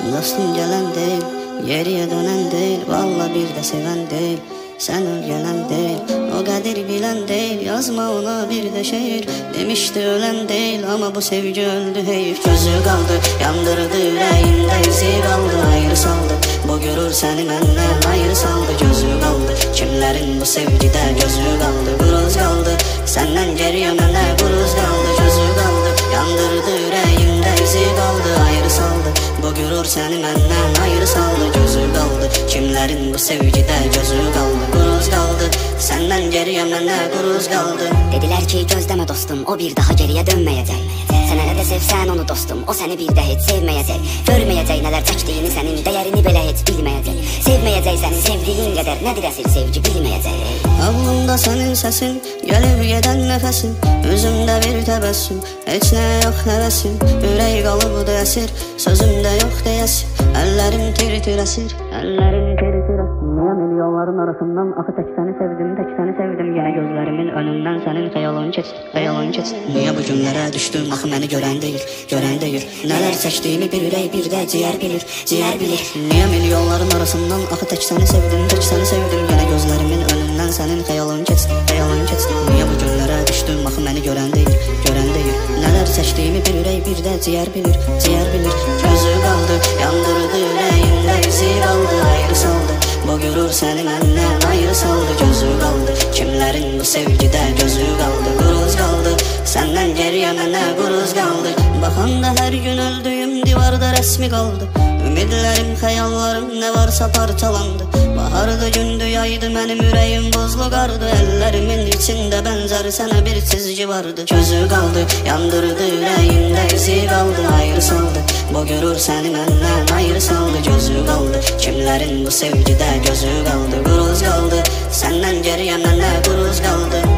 Dostum gelen değil, geriye dönen değil, valla bir de seven değil. Sen öl gelen değil, o kadir bilen değil, yazma ona bir de şehir. Demişti ölen değil ama bu sevgi öldü heyif. Gözü kaldı, yandırdı yüreğimde, izi kaldı, ayrı saldı. Bu gurur seni benden ayrı saldı. Gözü kaldı, kimlerin bu sevgide gözü kaldı. Guruz kaldı, senden geriye mənə guruz kaldı. Gözü kaldı, yandırdı yüreğimde, izi kaldı, ayrı saldı. Bu gurur seni benden ayrı saldı. Gözü kaldı, kimlerin bu sevgide gözü kaldı. Guruz kaldı, senden geriye mənə guruz kaldı. Dediler ki gözleme dostum, o bir daha geriye dönmeyecek. Sen hele de sevsen onu dostum, o seni bir de hiç sevmeyecek. Görmeyecek neler çektiğini, senin değerini bile hiç bilmeyecek. Sevmeyecek seni sevdiğin kadar, nedir esir sevgi bilmeyecek. Avlumda senin sesin, gelip giden nefesin, üzümde bir tebessüm, hiç ne yok hevesim. Ürək qalıbdı əsir, sözümdə yox deyəsin. Əllərim tir-tir əsir, əllərim tir-tir əsir. Niyə milyonların arasından axı tək səni sevdim, tək səni sevdim. Yenə gözlərimin önündən sənin xəyalın keçir, xəyalın keçir. Niyə bu günlərə düşdüm, axı məni görən deyil, görən deyil. Nələr çəkdiyimi bir ürək bir də ciyər bilir, ciyər bilir. Niyə milyonların arasından axı tək səni sevdim, tək səni sevdim. Yenə gözlərimin önündən sənin xəyalın keçir, xəyalın keçir. Niyə bu günlərə düşdüm, axı məni görən deyil, görən deyil. Nələr çəkdiyimi bir ürək bir də ciyər bilir, ciyər bilir. Gözü qaldı, yandırdı ürəyimdə, izi qaldı, ayrı saldı. Bu gurur səni məndən ayrı saldı. Gözü qaldı, kimlərin bu sevgidə gözü qaldı. Guruz qaldı, səndən geriyə mənə guruz qaldı. Baxanda hər gün öldüyüm divarda rəsmi qaldı. Ümidlərim, xəyallarım nə varsa parçalandı. Bahardı, gündü, yaydı, mənim ürəyim buzlu qardı. Əllərimin içində bənzər sənə bir çizgi vardı. Gözü qaldı, yandırdı ürəyimdə, izi qaldı, ayrı saldı. Bu gurur səni məndən ayrı saldı. Gözü qaldı, kimlərin bu sevgidə gözü qaldı. Guruz qaldı, səndən geriyə mənə guruz qaldı.